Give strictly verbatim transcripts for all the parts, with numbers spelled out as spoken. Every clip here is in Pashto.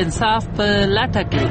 انصاف په لټه کې.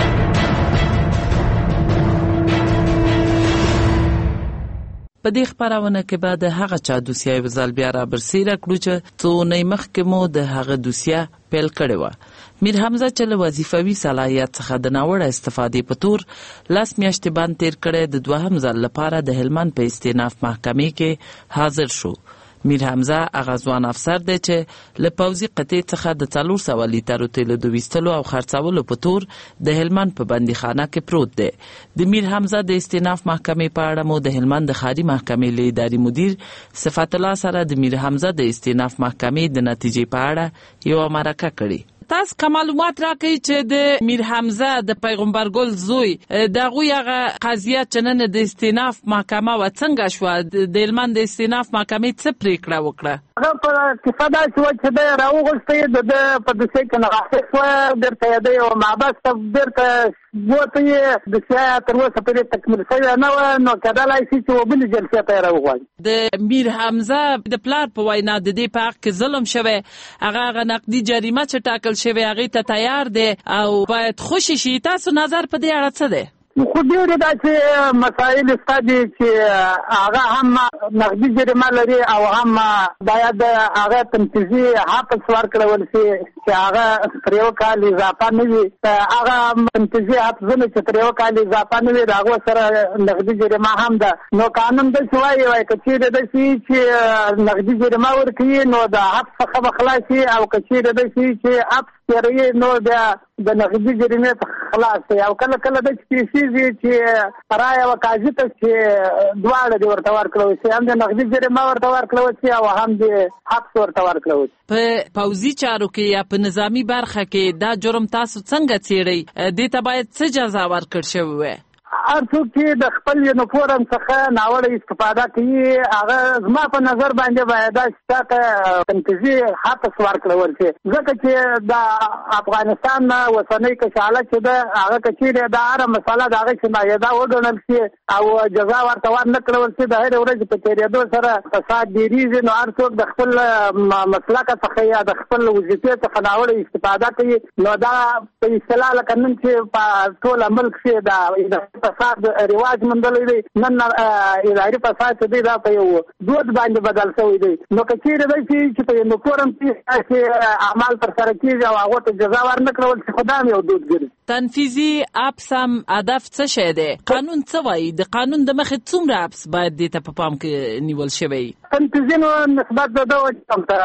په دې خبرونه کې بعد هغه چا دوسیه یو ځل بیا را برسېره کړو چې څو نه مخکې مو د هغه دوسیه پیل کړې وه. میر حمزه چې له وظیفوي صلاحیت څخه د ناوړه استفادې په تور لس میاشتې باندې تیر کړی د دوهم ځل لپاره د هلمند په استیناف محکمې کې حاضر شو. میر حمزه هغه ځوان افسر دی چې له پوځي قطعې څخه د څلور سوه لیترو تیلو د ویستلو او خرڅولو په تور د هلمند په بندیخانه کې پروت دی. د میر حمزه د استیناف محکمې په اړه مو د هلمند د ښاري محکمې له اداري مدیر صفت الله سره د میر حمزه د استیناف محکمې د نتیجې په اړه یوه مرکه کړې. تاسو کوم معلومات راکړئ چې د میر حمزه د پیغمبر ګل زوی د هغوی هغه قضیه چې نن د استیناف محکمه و څنګه شوه؟ د هلمند د استیناف محکمې څه پرېکړه وکړه؟ هغه په کیسه داسې وه چې دی راوغوښتی د ده په دوسیه کې نغاښت شوه، بېرته یې دی یوه محبس ته بېرته بوته یې دوسیه تر اوسه پورې تکمیل شوې نه وه، نو کېدلی شي چې وبلې جلسې ته یې راوغواړي. د میر حمزه د پلار په وینا د دې په حق کې ظلم شوی، هغه هغه نقدي جریمه چې ټاکل شوی هغې ته تیار دی او باید خوشي شي. تاسو نظر په دې اړه څه دی؟ خو ډېرې داسې مسایل شته دي چې هغه هم نقدي جریمه لري او هم باید هغه تنفیذي حبس ورکړل شي چې هغه تر یو کال اضافه نه وي. هغه تنفیذي حبسونه چې تر یو کال اضافه نه وي د هغو سره نقدي جریمه هم ده. نو قانون داسې وایي وایي که چېرې داسې چې نقدي جریمه ورکوي نو د حبس څخه به خلاص شي، او که چېرې داسې چې حبس تېروي نو بیا د نقدي جریمې څخه خلاص دی. او کله کله داسې پیسې دي چې رایه و قاضي ته چې دواړه دې ورته ورکړل شي، هم د نقدي جریمه ورته ورکړل شي او هم د حبس ورته ورکړل شي. په پوځي چارو کې یا په نظامي برخه کې دا جرم تاسو څنګه څېړئ؟ دې ته باید څه جزا ورکړل شوې وای؟ هر څوک چې د خپل یونیفورم څخه ناوړه استفاده کوي هغه زما په نظر باندې باید دا ته تنفیذي حبس ورکړل شي، ځکه چې د افغانستان اوسنۍ کشاله چې ده هغه که چېرې دا هره مسله د هغه چې معیده وګڼل شي او جزا ورته ورنه کړل شي، د هرې ورځې په تېرېدو سره فساد ډېرېږي. نو هر څوک د خپل مسلکه څخه یا د خپل وظیفې څخه ناوړه استفاده کوي، نو دا په اصطلاح لکه نن چې په ټول ملک کې د فساد رواج مندلی دی، نن اداري فساد چې دی دا په یو دود باندې بدل شوی دی. نو که چېرې دی چې په یونیفورم کې اعمال ترسره کېږي او هغو ته جزا ورنه کړول شي، خو دا هم یو دود ګرځي. تنفیذي حبس هم هدف څه شی دی؟ قانون څه وایي؟ د قانون د مخې څومره حبس باید دې ته په پام کې نیول شوی؟ تنفیذي نو نسبت د دغه جرم ته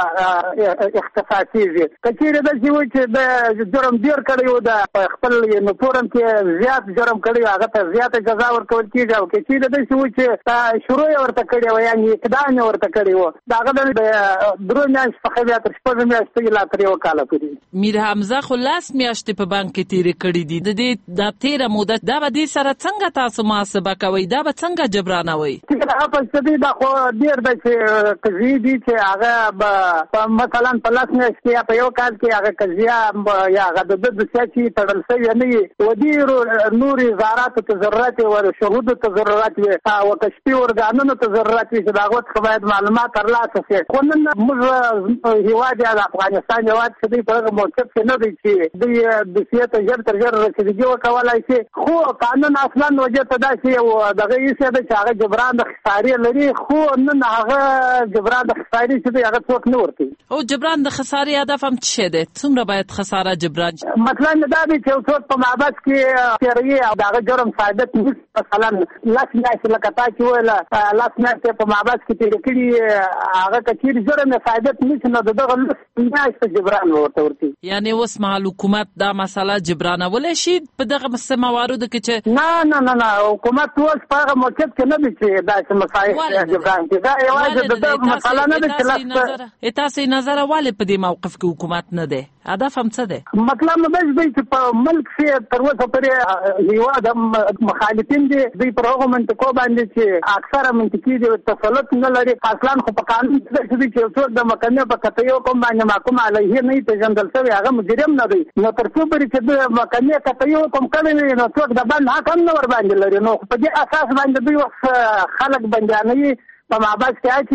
اختصاص کېږي. که چېرې داسې وي چې د جرم ډېر کړی و، د خپل یونیفورم کې زیات جرم کړی و، هغه ته زیاته جزا ورکول کېږي. او که چېرې داسې وي چې شروع یې ورته کړې وه، یعنې اقدام یې ورته کړی و، د هغه د درو میاشتو څخه بیا تر شپږو میاشتو لا تر یو کاله پورې. میر حمزه خو لس میاشتې په بند کې تېرې کړي دي، د دې دا تېره موده دا به دې سره څنګه تاسو محاسبه کوئ؟ دا به څنګه جبرانوئ؟ حبس دی دا خو ډېر دی چې قضیې دي چې هغه به مثلا په لس میاشتې یا په یو کال کې هغه قضیه یا هغه د ده دوسیه چې تړل شوې نه وي، و ډېرو نورو اظهاراتو ته ضرورت وي، و شهودو ته ضرورت وي، او کشفي ارګانونو ته ضرورت وي چې د هغو څخه باید معلومات ترلاسه شي. خو نن موږ هېواد یا د افغانستان هېواد چې دوی په هغه موقف کې نه دی چې دوی دوسیې ته ژر تر ژره رسېدګي وکولی شي. خو قانون اصلا وجه ته داسې یو دغه ایسې ده چې هغه جبران د خسارې لري، خو نن هغه جبران د خسارې چې دی هغه څوک نه ورکوي. او جبران د خسارې هدف هم څه شی دی؟ څومره باید خساره جبران شي؟ مطلب دا دی چې یو څوک په محبس کې تېروي او د هغه جرم ثابت نه شي، مثلا لس میاشتې لکه تا چې ویله لس میاشتې په محبس کې تېرې کړي، هغه که چېرې جرم یې ثابت نه شي نو د دغه لس میاشتې جبران ورته ورکوي. یعنې اوس مهال حکومت دا مسله جبرانولی شي په دغه مواردو کې چې نه نه نه نه حکومت اوس په هغه موقف کې نه دی چې داسې مسایل جبران کړي. دا یوازې د ده مسله نه ده چې تاسې نظره ولې په دې موقف کې حکومت نه دی؟ هدف هم څه دی؟ مطلب نو داسې دی چې په ملک کې تر اوسه پورې هېواد مخالفین دي، دوی پر هغو منطقو باندې چې اکثره منطقې دي تسلط نه لري. اصلا خو په قانون کې داسې دي چې یو څوک د محکمې په قطعیو کوم باندې محکوم علیه نه وي پېژندل شوی، هغه مجرم نه دی. نو تر څو پورې چې د محکمې قطعیو کوم کړی وي نو څوک د بند حق هم نه ورباندې لري. نو په دې اساس باندې دوی وخت خلک بندیانوي، په محبس کې اچي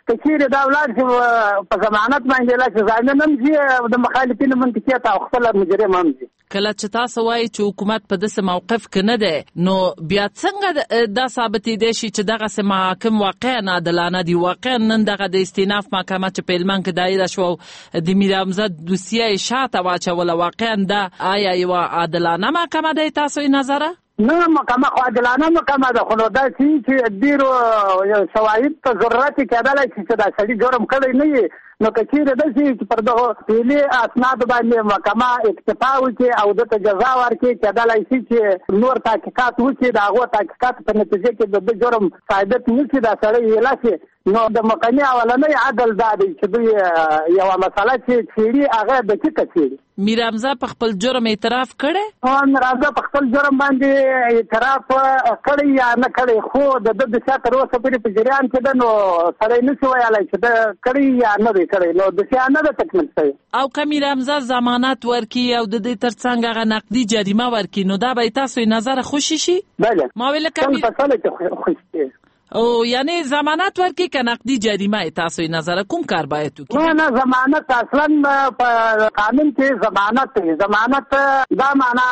که چیرې دا ولاړ شي په ضمانت باندې لا چې ضامن هم شي د مخالفینو منطقیت او خپله مجرم هم شي. کله چې تاسو وایي چې حکومت په داسې موقف کې نه دی نو بیا څنګه دا ثابتېدی شي چې دغسې محاکم واقعا عادلانه دي؟ واقعا نن دغه د استیناف محکمه چې په هلمند کې دایره شوه د میر حمزه دوسیه یې شاته واچوله، واقعا دا آیا یوه عادلانه محکمه دی تاسو یې نظره؟ نه محکمه خو عادلانه محکمه ده، خو نو دا چې ډېرو شواهد ته ضرورت یې کېدلی شي چې دا سړي جرم کړی نه وي، نو که چیرې داسې چې پر دغو فعلي اسنادو باندې محکمه اکتفا وکړي او دته جزا ورکړي، کېدلی شي چې نور تحقیقات وکړي، د هغو تحقیقات په نتیجه کې د ده جرم ثابت نه شي، دا سړی ویله شي. نو د محکمې اولنی عدل دا دی چې دوی یوه مسله چې څېړي هغه دقیقه څېړي. میر حمزه په خپل جرم اعتراف کړی؟ میر حمزه په خپل جرم باندې اعتراف کړی یا نه کړی، خو د ده دوسیه تر اوسه پورې په جریان کې ده، نو سړی نشي ویلی چې ده کړی یا نه دی کړی، نو دوسیه نه ده تکمیل شوې. او که میر حمزه ضمانت ورکړي او د دې تر څنګ هغه نقدي جریمه ورکړي نو دا به تاسو یې نظره خوشي شي؟ بله ما ویل کوم فصله کې خوشي او یعنی ضمانت ورکړي که نقدي جریمه تاسو یې نظره کوم کار باید وکړي؟ نه نه ضمانت اصلا په قانون کې ضمانت دی. ضمانت دا معنا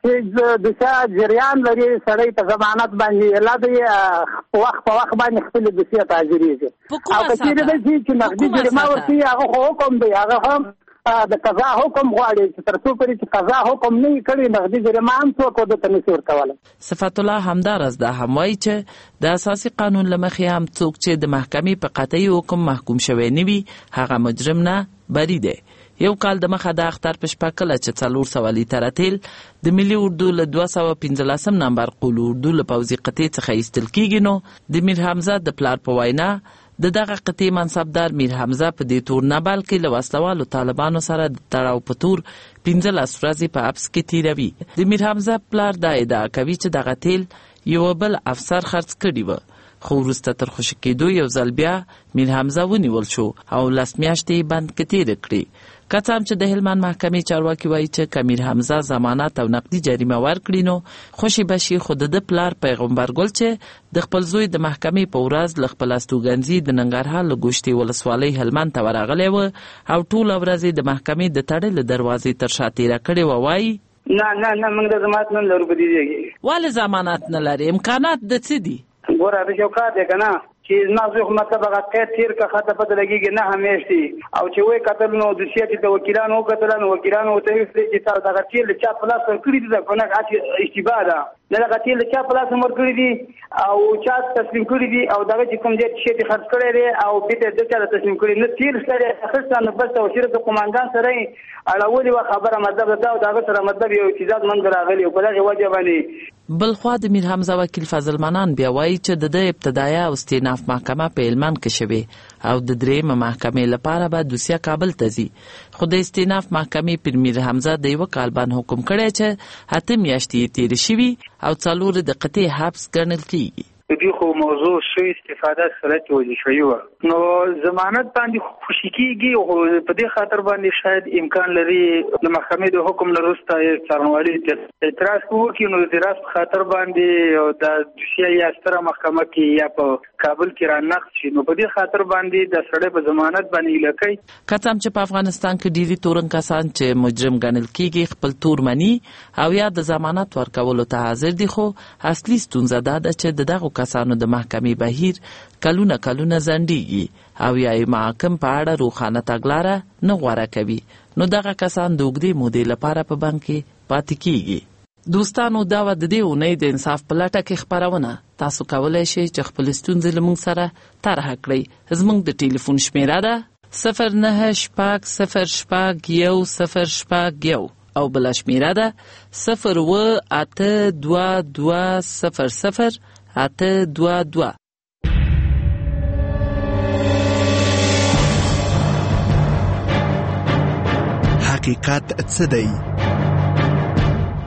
چې دوسیه جریان لري، سړی په ضمانت باندې لا دی وخت په وخت باندې خپلې دوسیه ته حاضرېږي. او که چېرې دی چې نقدي جریمه ورکړي هغه خو حکم دی، هغه هم د قضا حکم غواړي چې تر څو پورې چې قضا حکم نه وي کړی نقدي جریمه هم څوک ورته نشي ورکولی. صفت الله همداراز دا هم وایي چې د اساسي قانون له مخې هم څوک چې د محکمې په قطعي حکم محکوم شوی نه وي هغه مجرم نه بری دی. یو کال د مخه د اختر په شپه کله چې څلور سوه لیتره تیل د ملي اردو له دوه سوه پنځلسم نمبر قول اردو له پوځي قطعې څخه ایستل کېږي نو د میر حمزه د پلار په وینا د دغه قطعې منصبدار میر حمزه په دې تور نه بلکې له وسلوالو طالبانو سره د تړاو په تور پنځلس ورځې په حبس کې تېروي. د میر حمزه پلار دا ادعا کوي چې دغه تیل یو بل افسر خرڅ کړي وه، خو وروسته تر خوشي کېدو یو ځل بیا میر حمزه ونیول شو او لس میاشتې یې بند کې تېرې کړې. که څه هم چې د هلمند محکمې چارواکي وایي چې که میر حمزه ضمانت او نقدي جریمه ورکړي نو خوشي به شي، خو د ده پلار پیغمبر ګل چې د خپل زوی د محکمې په ورځ له خپل استوګنځي د ننګرهار له ګوشتې ولسوالۍ هلمند ته ورغلی و او ټوله ورځ د محکمې د تړلې دروازې تر شا تېره کړې وه. وایي نه نه نه موږ د ضمانت نه لرو په دې ځای کې. ولې ضمانت نه لري؟ امکانات د څه دي؟ ګوره د یو کار دی که نه چې زما زوی خو مطلب هغه قید تېر کړه ښه ته پته لګېږي نه میاشتې، او چې ویې کتل نو دوسیه چې د وکیلانو وکتله نو وکیلانو ورته ویل چې تا دغه تېر له چا په لاس ورکړي دي، که نه اشتباه ده، نه دغه تېر له چا په لاس ورکړي دي او چا تسلیم کړي دي، او دغه چې کوم ځای شی یې خرڅ کړی دی او بېرته د چا ته تسلیم کړي نه تېر شته دی اخیسته، نو بس او صرف د قماندان سره یې اړولې وه خبره مطلب ده او د هغه سره مطلب یو امتیازات منځ راغلی او په دغې وجه باندې. بلخوا د میر حمزه وکیل فضل منان بیا وایي چې د ده ابتدایه او استیناف محکمه په هلمند کې شوې او د درېیمه محکمې لپاره به دوسیه کابل ته ځي، خو د استیناف محکمې پر میر حمزه د یوه کال باندې حکم کړی چې اته میاشتې یې تېرې شوي او څلور د قطعې حبس ګڼل کېږي. د دې خو موضوع ښه استفاده سره وظیفوي وه، نو ضمانت باندې خوشي کېږي، خو په دې خاطر باندې شاید امکان لري د محکمې د حکم نه وروسته څارنوالي اعتراض وکړي، نو د اعتراض په خاطر باندې د دوسیه یا ستره محکمه کې یا په کابل کې رانقض شي، نو په دې خاطر باندې د سړی په ضمانت باندې هیله کوي. که څه هم چې په افغانستان کې ډېرې تورن کسان چې مجرم ګڼل کېږي خپل تور مني او یا د ضمانت ورکولو ته حاضر دي، خو اصلي ستونزه دا ده چې د دغو کسانو د محکمې بهیر کلونه کلونه ځنډېږي او یا یې محاکم په اړه روښانه تګلاره نه غوره کوي، نو دغه کسان د اوږدې مودې لپاره په بند کې پاتې کېږي. دوستانو دا وه د دې اونۍ د انصاف په لټه کې خپرونه. تاسو کولی شئ چې خپل ستونزې له موږ سره طرحه کړئ. زموږ د ټلیفون شمیره ده صفر نه شپږ صفر شپږ یو صفر شپږ یو او بله شمیره ده صفر اوه اته دوه دوه صفر صفر اته دوه دوه. حقیقت څه دی؟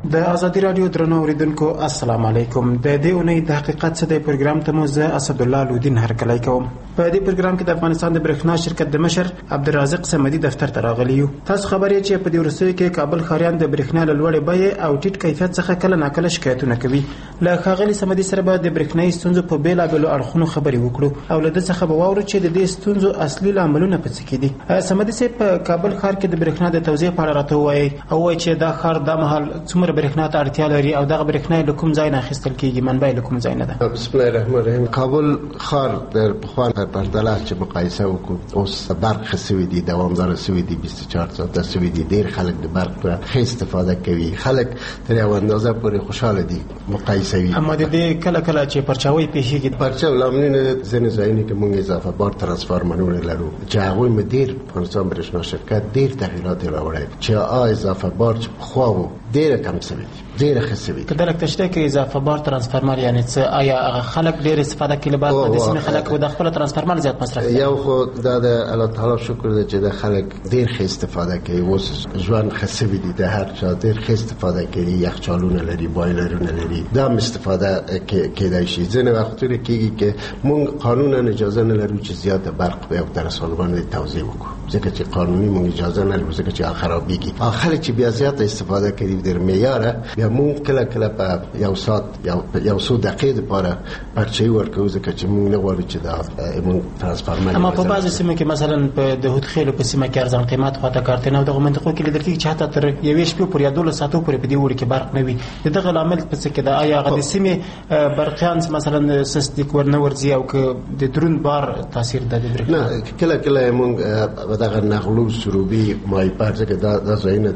د ازادي رادیو درنو اوریدونکو السلام علیکم. د دې اونۍ د حقیقت څخه د پروګرام ته مو زه اسد الله لودین هرکلی کوم. په دې پروګرام کې د افغانستان د برېښنا شرکت د مشر عبدالرزاق صمدي دفتر ته راغلی یو. تاسو خبرې چې په دې وروستیو کې کابل ښاریان د برېښنا له لوړې بیې او ټیټ کیفیت څخه کله ناکله شکایتونه کوي. له ښاغلي صمدي سره به د برېښنایي ستونزو په بېلابېلو اړخونو خبرې وکړو او له ده څخه به واورو چې د دې ستونزو اصلي لاملونه په څه کې دي. صمدي صاحب په کابل ښار کې د برېښنا د توزیع په اړه راته ووایئ او ووایئ چې دا ښار دا مهال څومره برېښنا ته اړتیا لري او دغه برېښنا له کوم ځای نه اخیستل کېږي، منبع له کوم ځای نه ده؟ بسم الله الرحمن الرحیم. کابل ښار د پخوا په پرتله چې مقایسه وکړو اوس برق ښه سوي دي، دوامداره سوي دي، بیست و چهار ساعته سوي دي. ډېر خلک د برق ښه استفاده کوي، خلک تر یوه اندازه پورې خوشحاله دي مقایسه وي. اما د دې کله کله چې پرچاوۍ پیښېږي پرچاو لاملونه ځینې ځایونه کې موږ اضافه بار ترانسفارمرونه لرو چې هغوی مې ډېر افغانستان برېښنا شرکت ډېر تغییرات یې راوړی چې آ اضافه بار چې پخوا و ډېره کم سوي دي، ډېره ښه سوي دي. که دا لږ تشریح کړئ اضافه بار ترانسفارمر یعنې څه؟ آیا هغه خلک ډېر استفاده کوي له بعد د سیمې خلک د خپله ترانسفارمر زیات مصرف کوي؟ یو خو دا د الله تعالی شکر دی چې د خلک ډېر ښه استفاده کوي. اوس ژوند ښه سوي دي، د هر چا ډېر ښه استفاده کوي، یخچالونه لري، بایلرونه لري، دا هم استفاده کېدای شي. ځینې وختونه کېږي چې موږ قانونا اجازه نه لرو چې زیاته برق په یو ترانسفارمر باندې توزیع وکړو، ځکه چې قانوني موږ اجازه نه لرو، ځکه چې خرابېږي. خلک چې بیا زیاته استفاده کوي ډېر معیاره، بیا موږ کله کله په یو ساعت یو څو دقیقې دپاره پرچاوي ورکوو، ځکه چې موږ نه غواړو چې دا موږ ترانسفارمر. اما په بعضو سیمو کې مثلا په د هودخیلو په سیمه کې ارزان قیمت خواته کارتن او دغه منطقو کې لیدل کېږي چې حتی تر یوې شپې پورې یا دولس ساعتو پورې په دې اوړي کې برق نه وي. د دغه لامل په څه کې ده؟ آیا هغه د سیمې برقیان مثلا سسدیک ورنه ورځي او که د دروند بار تاثیر ده د برېښنا؟ نه، کله کله موږ په دغه نغلو سروبي مایپر ځکه دا دا ځایونه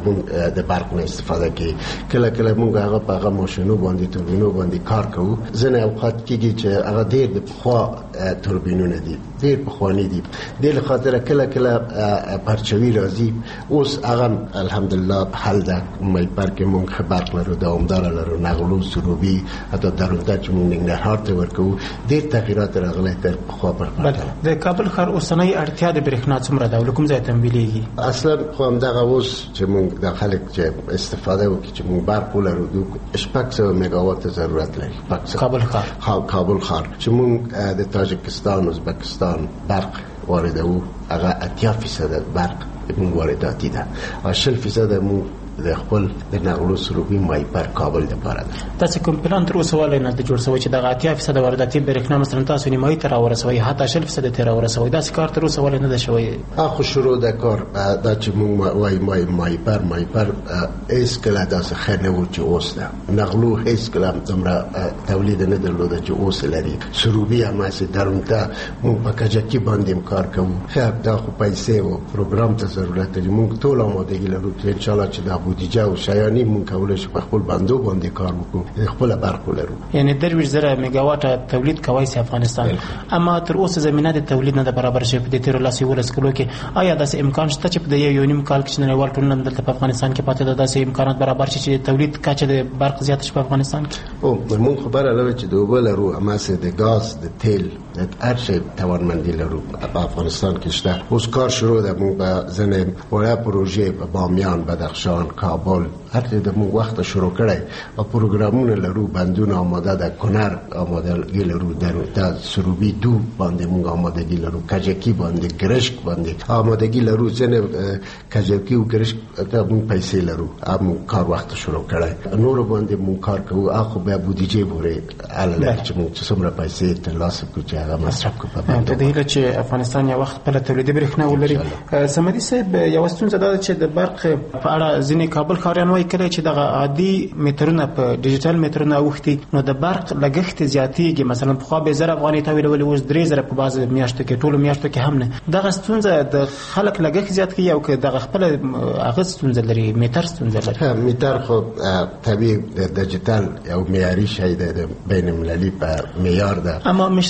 د برق نه استفاده کوي. کله کله موږ هغه په هغه ماشینو باندې توربینو باندې کار کوو. ځینې اوقات کېږي چې هغه ډېر د پخوا توربینونه دي، ډېر پخواني دي. دې له خاطره کله کله پرچاوي راځي. اوس هغه الحمدلله حل ده. مایپر کې موږ ښه برق لرو، دوامداره لرو. نغلو سروبي حتی درونده چې موږ ننګرهار ته ورکوو، ډېر تغییرات راغلی تر پخوا پرتله. د کابل ښار اوسنۍ اړتیا د برېښنا څومره ده او له کوم ځای تمویلېږي؟ اصلا خو همدغه اوس چې موږ د خلک چې استفاده وکړي چې موږ برق ولرو شپږ سوه میګاوات ضرورت لري. کابل ښار کابل ښار چې موږ د تاجکستان، ازبکستان برق واردوو، هغه اتیا فیصد برق موږ وارداتي ده او شل فیصد موږ د خپل د نغلو سروبي مایپر کابل دپاره ده. تاسې کوم پلان تر اوسه ولې نه ده جوړ شوی چې دغه اتیا فیصده وارداتي برېښنا مثلا تاسو نیمایي ته راورسوئ، حتی شل فیصده ته راورسوئ؟ داسې کار تر اوسه ولې نه ده شوی؟ خو شروع د کار دا چې موږ وایي مای مایپر مایپر هېڅکله داسې ښه نه و چې اوس ده. نغلو هېڅکله دومره تولید نه درلوده چې اوس لري. سروبي هماسې درونته موږ په کجکي باندې هم کار کوو. خیر دا خو پیسې و پروګرام ته ضرورت لري. موږ ټول آمادګي لرو چې انشاءالله چې دا بودیجه او شیانې موږ کولی شو په خپل بندو باندې کار وکړو، خپله برق ولرو. یعنې درویشت زره میګاواټه تولید کولی سي افغانستان. اما تر اوسه زمینه د تولید نه ده برابر شوې په دې تېرو لس یولس کلو کې. آیا داسې امکان شته چې په یو یو نیم کال کې چې نړیوال ټولنه دلته په افغانستان کې پاتې ده، داسې امکانات برابر شي چې تولید کچه د برق زیاته شي په افغانستان کې؟ او موږ خبره لرو چې د اوبه لرو، هماسې د ګاز، د تیل، د هر شی توانمندي لرو په افغانستان کې شته. اوس کار شروع ده. موږ به ځینې وړه پروژې په بامیان، بدخشان، کابل هر څه د موږ وخت شروع کړی او پروګرامونه لرو، بندونه آماده ده، کنر آمادګي لرو، د سروبي دو باندې موږ آمادګي لرو، کجکي باندې، ګرشک باندې آمادګي لرو. ځینې کجکي او ګرشک ته موږ پیسې لرو، موږ کار وخت شروع کړی. نور باندې موږ کار کوو. هغه بیا بودیجې پورې اړه لري چې موږ څومره پیسې ترلاسه کړو چې هغه مصرف کړو په باندې. د دې هیله چې افغانستان یو وخت خپله تولیدي برېښنا ولري. صمدي صاحب یوه ستونزه دا ده چې د برق په اړه ځینې کابل ښاریان وایي کله چې دغه عادي میټرونه په ډیجیټل میټرونه اوښتي نو د برق لګښت زیاتېږي. مثلا پخوا به زر افغانۍ تاویلولې، اوس درې زره په بعضو میاشتو کې، ټولو میاشتو کې هم نه. دغه ستونزه د خلک لګښت زیات کوي او که دغه خپله هغه ستونزه لري، میټر ستونزه لري؟ میټر خو طبیعي د ډیجیټل یو معیاري شی دی، د بین المللي په معیار ده. اما مشران جرګه کې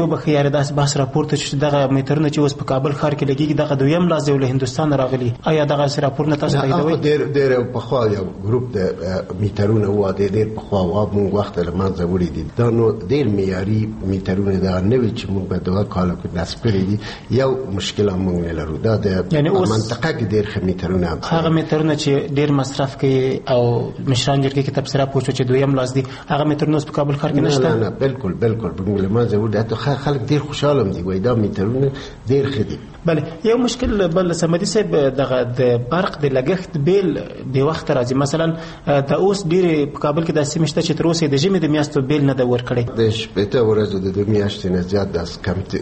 توجه به خیار داس بحث راپورته چې دغه میټرونه چې اوس په کابل ښار کې لګیږي دغه دویم لاس دی له هندستان راغلي آیا دغه راپورونه تاسو تاییدوي؟ ډېر ډېر په خوا یو ګروپ د میټرونه و د ډېر په خوا و موږ وخت له مانځه وړي دي دا نو ډېر معیاري میټرونه دا نوې چې موږ په دغه کال کې نصب کړی دي یو مشکل موږ نه لرو دا د منطقه کې ډېر خمیترونه هغه میټرونه چې ډېر مصرف کوي او مشران جرګې کې تبصره پوښتنه چې دویم لاس دی هغه میټرونه په کابل ښار کې نشته؟ نه نه بالکل بالکل موږ له مانځه وړي حتی خلک ډېر خوشاله دي وای دا میټرونه ډېر ښه دي. بله یو مشکل بل سمدي صاحب دغه د برق د لګښت بیل به وخت راځي مثلا د اوس ډېر په کابل کې د سیمشته چې تر اوسه د ژمي د میاشتو بیل نه د ورکړي د شپږ ورځې د دوه میاشتې نه زیات د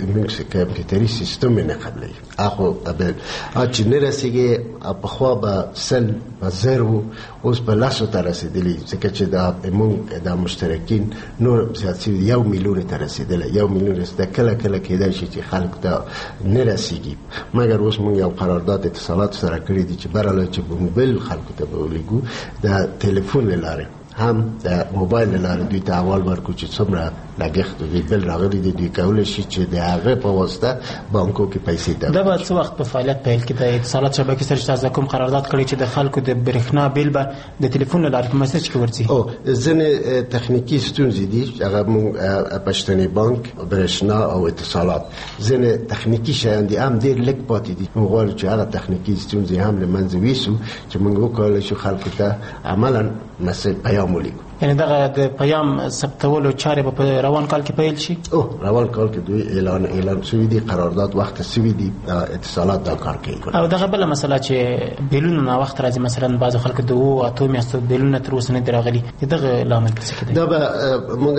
کمپیوټري سیستم نه قبلې اخو ابل چې نه رسیږي په خوا به سل به زرو اوس په لاسو ته رسیدلی ځکه چې دا موږ د مشترکین نور زیات یو میلیون ته رسیدلی یو میلیون رسیده کله کله کېدای شي چې خلک ته نه رسیږي مګر اوس موږ یو قرارداد اتصالات سره کړی دی چې براله چې موبایل خلکو ته ولګو د ټلیفون لاره هم د موبایل لاره دوی ته اول ورکو چې څومره لګښت دوی بل راغلي دي دوی کولای شي چې د هغه په واسطه بانکو کې پیسې ده. دا به څه وخت په فعالیت پیل کې د اتصالات شبکې سره تاسو کوم قرارداد کړی چې د خلکو د برېښنا بیل به د ټلیفون لاره په میسج کې ورځي؟ او ځنې تخنیکی ستونزې دي هغه موږ پښتني بانک برېښنا او اتصالات ځنې تخنیکی شیان دي هم ډېر لږ پاتې دي موږ غواړو چې هغه تخنیکی ستونزې هم له منځه ویسو چې موږ وکولای شو خلکو ته عملاً مسج پیام ولیکو. یعنی دغه د پیام ثبتولو چارې په روان کال کې پیل شي؟ او روان کال کې دوی اعلان اعلان شوی دی قرارداد وخت شوی دی اتصالات دا کار کوي. او دغه بل مسله چې بیلونه نا وخت راځي مثلا بعض خلک د وو اته میاشتو بیلونه تر اوسه نه راغلي دغه لامل څه دی؟ دا به موږ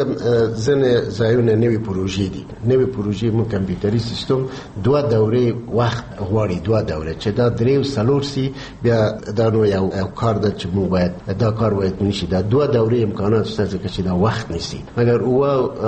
ځنه ځایونه نوې پروژې دي نوې پروژې موږ کمپیوټري سیستم دوه دورې وخت غواړي دوه دورې چې دا درې او څلور سي بیا دا نو یو کار د چې موږ باید دا کار باید نشي دا دوه دورې امکانات شته چې دا وخت نسی مګر او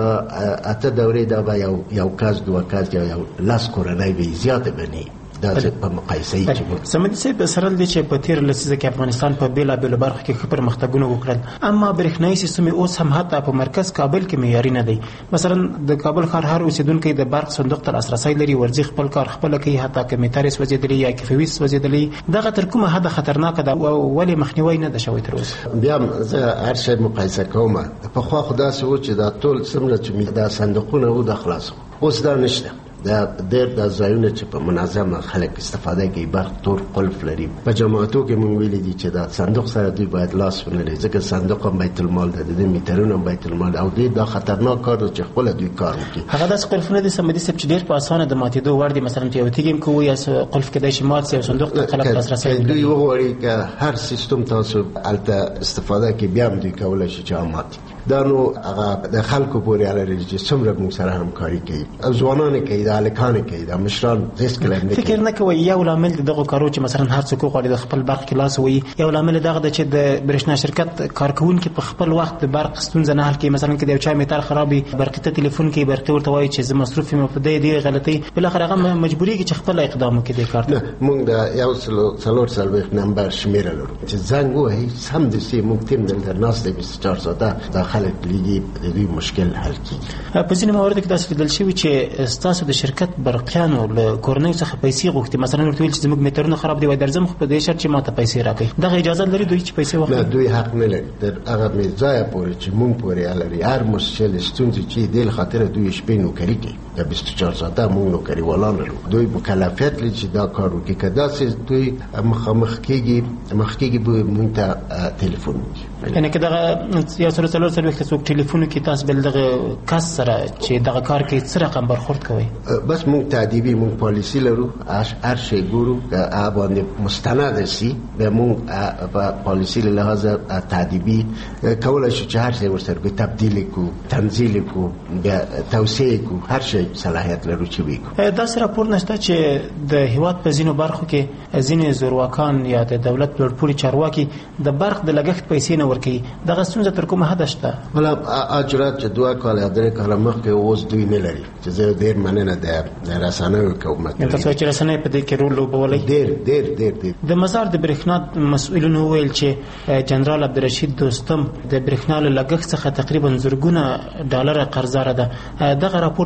اته دورې دا به یو یو کاز دوه کاز یا یو لاس کورنۍ به زیاته بني دا په مقایسه کې سمدي صاحب سره د چې په تیر لسیزه کې افغانستان په بیلا بیل برخو کې خبر مختګونه وکړل اما برېښنايي سیستم اوس هم حتی په مرکز کابل کې معیاري نه دی. مثلا د کابل ښار هر اوسیدونکو د برق صندوق تر لاسرسي لري ورځي خپل کار خپل کوي حتی که میټر سوځیدلی یا کیفوي سوځیدلی دغه تر کومه حد خطرناک ده ولی مخنیوي نه ده شوی تر اوسه. بیا زه هر شی مقایسه کوم په خوا خدا سو چې دا ټول سمره چې دا صندوقونه و د خلاص اوس دا نشته دا ډېر د ځایونه چې په منظمه خلک استفاده کوي برق تور قلف لري په جماعتو کې مونږ ویلي دي چې دا صندوق سره دوی باید لاس ونلري ځکه صندوق هم بیت المال ده د میټرونو هم بیت المال او دوی دا خطرناک کار دی چې خپل دوی کار کوي. هغه داس قلفونه د سمدي سپ چې ډېر په اسانه د ماتېدو وړ دي مثلا یو تیګم کوی یا قلف کې د شمال سره صندوق ته خلک لاسرسي دوی وغواړي چې هر سیستم تاسو الته استفاده کوي بیا هم دوی کولای شي چې امات دا نو هغه د خلکو پورې اړه چې څومره موږ سره همکاري کوي ځوانان کوي د الکان کوي د مشران هیڅ کله نه فکر نه کوي یو لامل دغه کارو چې مثلا هر څوک غواړي د خپل برق کلاس وي یو لامل دغه د چې د برېښنا شرکت کارکونکو په خپل وخت د برق ستونزه نه حل کوي مثلا کې د یو چا میټر خرابي برق ته ټلیفون کوي برق ورته وایي چې زه مصروف یم په دې دی غلطي بل اخر هغه مجبوري کې چې خپل اقدام وکړي د کار نه موږ د یو څلور څلور نمبر شمیره لرو چې زنګ وایي سم د سي موږ تیم د ناس د بیست و چهار ساعته د خلک لګي د دې مشکل حل کیږي. په ځینې موارد کې تاسو لیدل شوی چې ستاسو د شرکت برقیانو له کورنۍ څخه پیسې غوښتي مثلا ورته ویل چې زموږ میټرونه خراب دي وای درځم خو په دې شرط چې ماته پیسې راکړي دغه اجازه لري دوی چې پیسې واخلي؟ نه دوی حق نه لري در هغه میځای پورې چې مونږ پورې لري هر مشکل ستونزې چې د خاطر دوی شپې نو کوي د بیست و چهار ساعته مونږ نو کوي ولان لرو دوی مکلفیت لري چې دا کار وکړي کدا چې دوی مخامخ کېږي مخ کېږي به مونږ ته ټلیفون یعنی که دغه یو سره څلور سره وخت څوک ټلیفون کې تاسو بل دغه کس سره چې دغه کار کوي څه رقم برخورد کوي؟ بس مونږ تعدیبي مونږ پالیسی لرو هر شی ګورو که باندې مستند شي به مونږ په پالیسی له لحاظه تعدیبي کولای شو چې هر شی ورسره به تبدیل کو تنزیل کو بیا توسعه کو هر شی صلاحیت لرو چې وکړو. دا سره راپور نشته چې د هیواد په ځینو برخو کې ځینې زورواکان یا د دولت لوړپوړي چارواکي د برق د لګښت پیسې نه ورکوي دغه ستونزه تر کومه حد شته؟ بل اجرات چې دوه کال درې کال مخکې اوس دوی نه لري چې زه ډېر مننه ده رسنیو حکومت تاسو چې رسنۍ په دې کې رول لوبولای ډېر ډېر ډېر د مزار د برېښنا مسؤلینو ویل چې جنرال عبدالرشید دوستم د برېښنا له لګښت څخه تقریبا زرګونه ډالر قرضدار ده دغه راپور تاسو تایید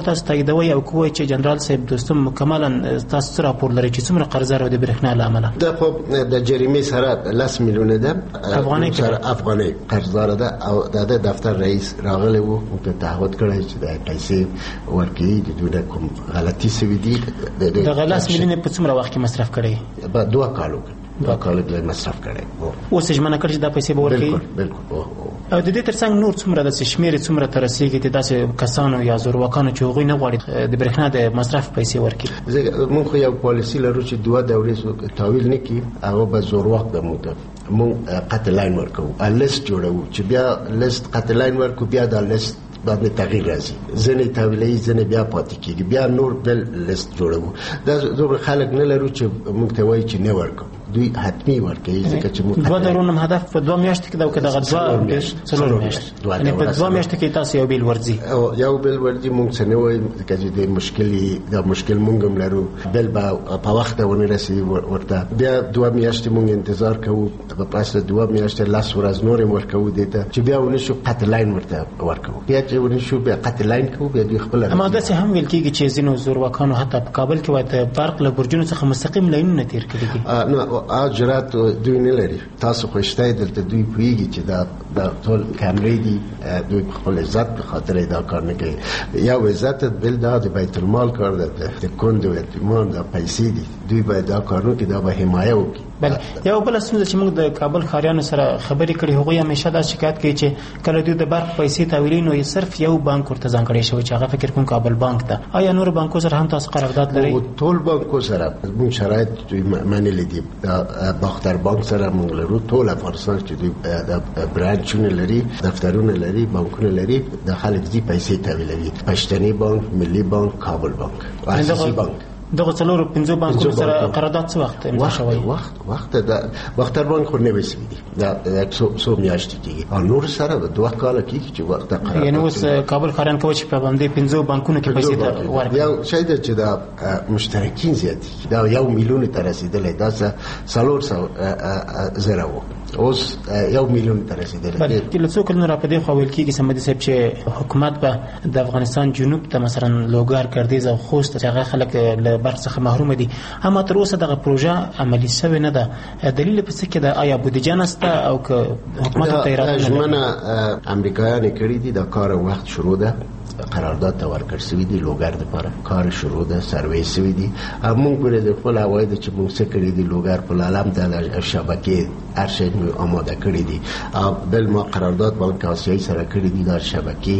تاییدوي او کوی چې جنرال صاحب دوستم مکملا تاسو راپور لري چې څومره قرض راو د برېښنا لامل دا خو د جریمې سره لس میلیونه ده افغاني سره افغاني قرضدار ده او د دفتر رئیس راغلی وو ته تعهد کړی چې د پیسې ورکړي د دوی کوم غلطي سوي دي د غلط میلیونه په څومره وخت کې مصرف کړي په دوه کالو دوه کالو کې مصرف کړي اوس ژمنه کړی چې دا پیسې به ورکړي بالکل بالکل او د دې ترڅنګ نور څومره د شمیر څومره تر رسیدي چې داسې کسانو یا زورواکانو چې هغوی نه غواړي د برېښنا د مصرف پیسې ورکړي موږ خو یو پالیسي لرو چې دوه دورې تاویل نه کړي هغه به زورواک د موږ موږ قطع لاین ورکو لیست جوړو چې بیا لیست قطع لاین ورکو بیا د لیست باندې تغییر راځي ځنې تاویلې ځنې بیا پاتې کېږي بیا نور بل لیست جوړو دا دومره خلک نه لرو چې موږ ته وایي چې نه ورکو دوی حتمی ورکوي ځکه چې موږ دوه درونم هدف په دوه میاشتو کې دا که دغه دوه څلور میاشتې یعنې په دوه میاشتو کې تاسو یو بیل ورځي یو بیل ورځي موږ څه نه وایو ځکه چې د مشکل دا مشکل موږ هم لرو بل به په وخت ونه رسي ورته بیا دوه میاشتې موږ انتظار کوو په پاسه دوه میاشتې لاس ورځ نور هم ورکوو دې ته چې بیا ونه شو قطع لاین ورته ورکوو بیا چې ونه شو بیا قطع لاین کوو بیا دوی خپل اما داسې هم ویل کېږي چې ځینو زورواکانو حتی په کابل کې وایي د برق له برجونو څخه مستقیم لاینونه تېر کړي دي نو اجرات دوی نه لري تاسو خو شته دلته دوی پوهیږي چې دا د ټول کیمرې دي دوی خپل عزت په خاطر دا کار نه کوي یا عزت بل دا د بیت المال کار ده د کندو یتیمان د پیسې دي دوی باید دا کارونه کې دا به حمایه وکړي بل یو بل څه چې موږ د کابل خاریانو سره خبرې کړې هغوی همیشه دا شکایت کوي چې کله دوی د برق پیسې تاویلي نو یې صرف یو بانک ورته ځانګړی شوی چې هغه فکر کوم کابل بانک ده آیا نور بانکو سره هم تاسو قرارداد لرئ ټول بانکو سره موږ شرایط دوی منلي دي د باختر بانک سره موږ لرو ټول افغانستان چې دوی د برانچونه لري دفترونه لري بانکونه لري د خلک دي پیسې تاویلوي پښتني بانک ملي بانک کابل بانک اساسي بانک دغه څلور پنځه بانکونو سره قرارداد څه وخت امضا شوی وخت وخت د باختر بانک خو نه وسوي دي دا څو میاشتې کېږي او نور سره د دوه کاله کېږي چې وخت قرارداد یعنی اوس کابل خاریان کوي چې په باندې پنځه بانکونو کې پیسې ورکړي یو شی د چې دا مشترکین زیات دا یو میلیون ته رسیدلې دا څلور سوه زره و اوس یو میلیون ته رسیدلې بلکې له څو کلونو را په دې خوا ویل کېږي سمدي صاحب چې حکومت به د افغانستان جنوب ته مثلا لوګار کردیز او خوست چې هغه خلک له برق څخه محروم دي اما تر اوسه دغه پروژه عملي شوې نه ده دلیل په څه کې ده آیا بودیجه نشته او که حکومت ته اراده نه ژمنه امریکایان کړي دي دا کار وخت شروع ده قرارداد ته ورکړ شوی دی لوګر لپاره کار شروع ده سروې شوی دی موږ پرې د خپل عواید چې موږ څه کړی دی لوګر په عالم د شبکې هر شی آماده کړی دی بل ما قرارداد بانک آسیایی سره کړی دی د شبکې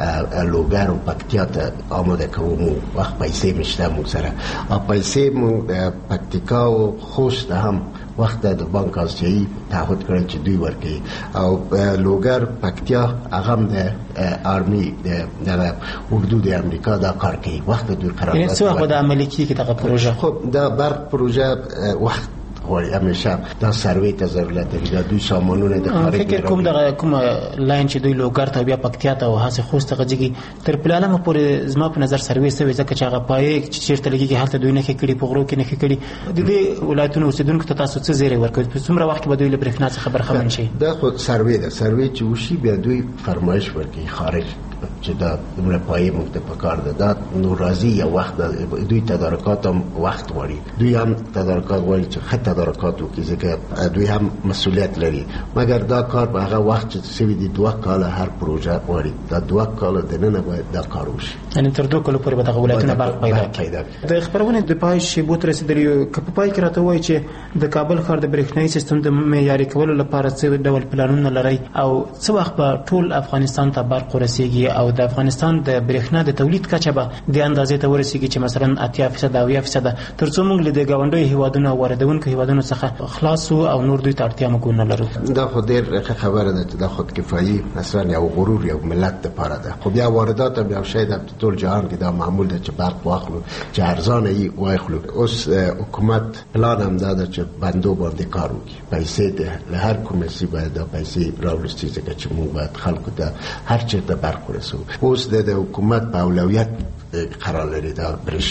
لوګر او پکتیا ته آماده کوو وخت پیسې مشته موږ سره او پیسې موږ پکتیکا او خوست هم وخت د بانک آسیایی تعهد کړی چې دوی ورکړي او لوګر پکتیا هغه د آرمی د اردو د امریکا دا کار کوي وخت دوی قرارداد یعنی څه وخت د عملي کیږي دغه پروژه خو دا برق پروژه وخت غواړي همیشه دا سروې ته ضرورت لري دا دوی سامانونه د خارج فکر کوم دغه کوم لاین چې دوی لوګر ته بیا پکتیا ته او هڅه خوست ته غځيږي تر پلانه پورې زما په نظر سروې سوي ځکه چې هغه پای چې چیرته لګيږي هلته دوی نه کړي په غرو کې نه کړي د دې ولایتونو اوسیدونکو ته تاسو څه زیری ورکوي په څومره وخت کې به دوی له برېښنا څخه برخمن شي دا خو سروې ده سروې چې وشي بیا دوی فرمایش ورکوي خارج چې دا دمره پای موږ ته پکار ده دا نو راځي یو وخت دوی تدارکات هم وخت غواړي دوی هم تدارکات غواړي چې خط تدارکات وکړي ځکه دوی هم مسؤلیت لري مګر دا کار په هغه وخت چې سوي دي دوه کاله هر پروژه غواړي دا دوه کاله د نن باید دا کار وشي یعنی تر دوه کلو پورې به دغه ولایتونه برق پیدا کړي د خبرونه د پای شیبو تر رسیدلی که په پای کې راته وایي چې د کابل ښار د برېښنایي سیستم د معیاري کولو لپاره څه ډول پلانونه لري او څه وخت به ټول افغانستان ته برق ورسیږي او د افغانستان د برېښنا د تولید کچه به د اندازې ته ورسیږي چې مثلا اتیا فیصد او اویا فیصد ترڅو موږ له د ګاونډیو هیوادونو او واردونکو هیوادونو څخه خلاص او نور دوی ته اړتیا موږ نه لرو دا خو ډېر ښه خبره ده چې دا خود کفایي اصلا یو غرور یو ملت لپاره ده خو بیا واردات هم یو شی د ټول جهان کې دا معمول ده چې برق واخلو چې ارزانه یې واخلو اوس حکومت پلان هم دا ده چې بندو باندې کار وکړي پیسې ده له هر کومه سی باید دا پیسې راوړي ځکه چې موږ باید خلکو ته هر چیرته برق ورسوو اوس د حکومت په اولویت قرار لري دا برېښنا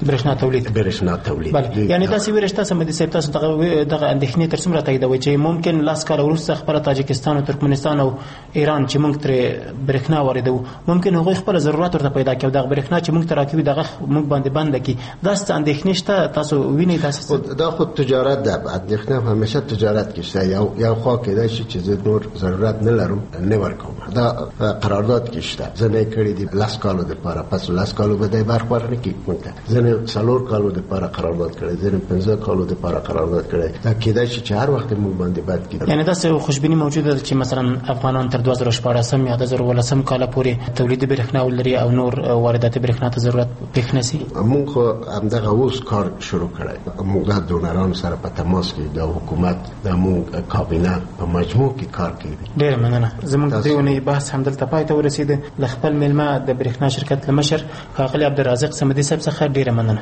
برېښنا تولید برېښنا تولید بله یعنی تاسې ویرشته سمدي صاحب تاسو دغه دغه اندېښنې تر څومره تاییدوئ چې ممکن لاس کاله وروسته خپله تاجکستان او ترکمنستان او ایران چې موږ ترې برېښنا واردوو ممکن هغوی خپله ضرورت ورته پیدا کړي او دغه برېښنا چې موږ ته راکوي دغه موږ باندې بنده کړي داسې اندېښنې شته تاسو وینئ داسې دا خود تجارت ده اندېښنه همیشه تجارت کې شته یو یو خوا کېدای شي چې زه نور ضرورت نه لرم نه ورکوم دا قرارداد کې شته زه نه کړی دي لس کالو دپاره پس لس کالو به دی برخ ورنکړي موږ ته زه نه څلور کالو دپاره قرارداد کړی زه نه پنځه کالو دپاره قرارداد کړی دا کېدای شي چې هر وخت موږ باندې بد کړي یعنی داسې خوشبیني موجوده ده چې مثلا افغانان تر دوه زره شپاړسم یا دوه زره اوولسم کاله پورې تولید برېښنا ولري او نور وارداتي برېښنا ته ضرورت پېښ نه شي موږ خو همدغه اوس کار شروع کړی موږ د ډونرانو سره په تماس کې د حکومت د موږ کابینه په مجموع کې کار کوي ډېره مننه زموږ د دې اونۍ بحث همدلته پای ته ورسېده له خپل میلمه د برېښنا شرکت له مشر ښاغلي عبدالرازق صمدي صاحب څخه ډېره مننه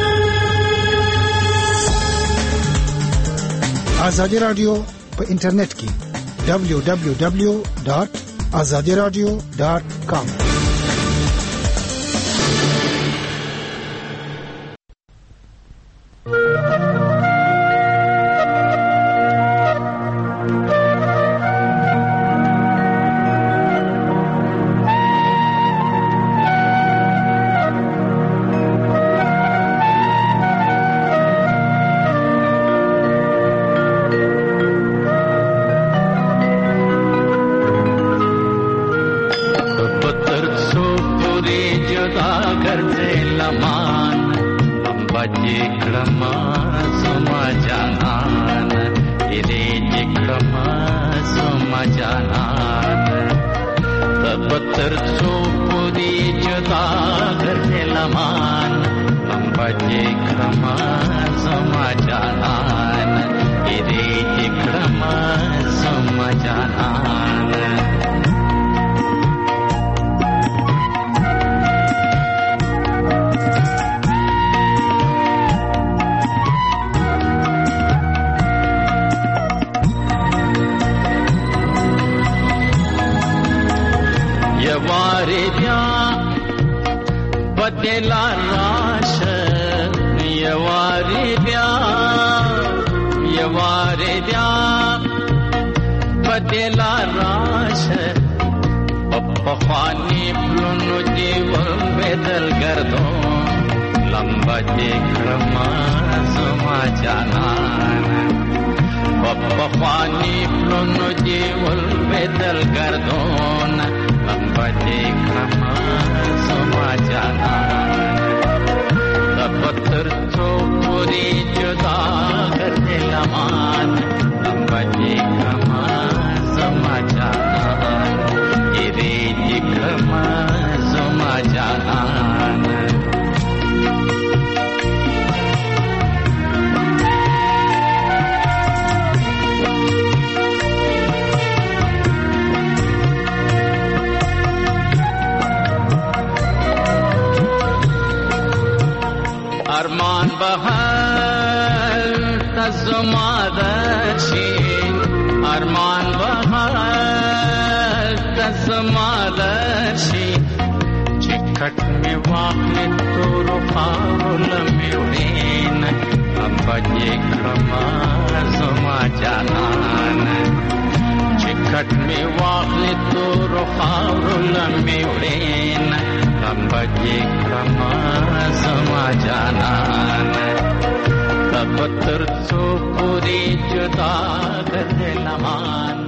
ازادي رادیو په انټرنیټ کې دبلیو دبلیو دبلیو ډاټ ازادي رادیو ډاټ کام ارمان بهر تزمادشی ارمان بهر تزمادشی چکٹ میں واقع تو رخاول میورین ابجے کما زما جانان چکٹ میں واقع تو رخاول میورین ابجے کما زما جانان تب تر سو پوری جدا کر لمان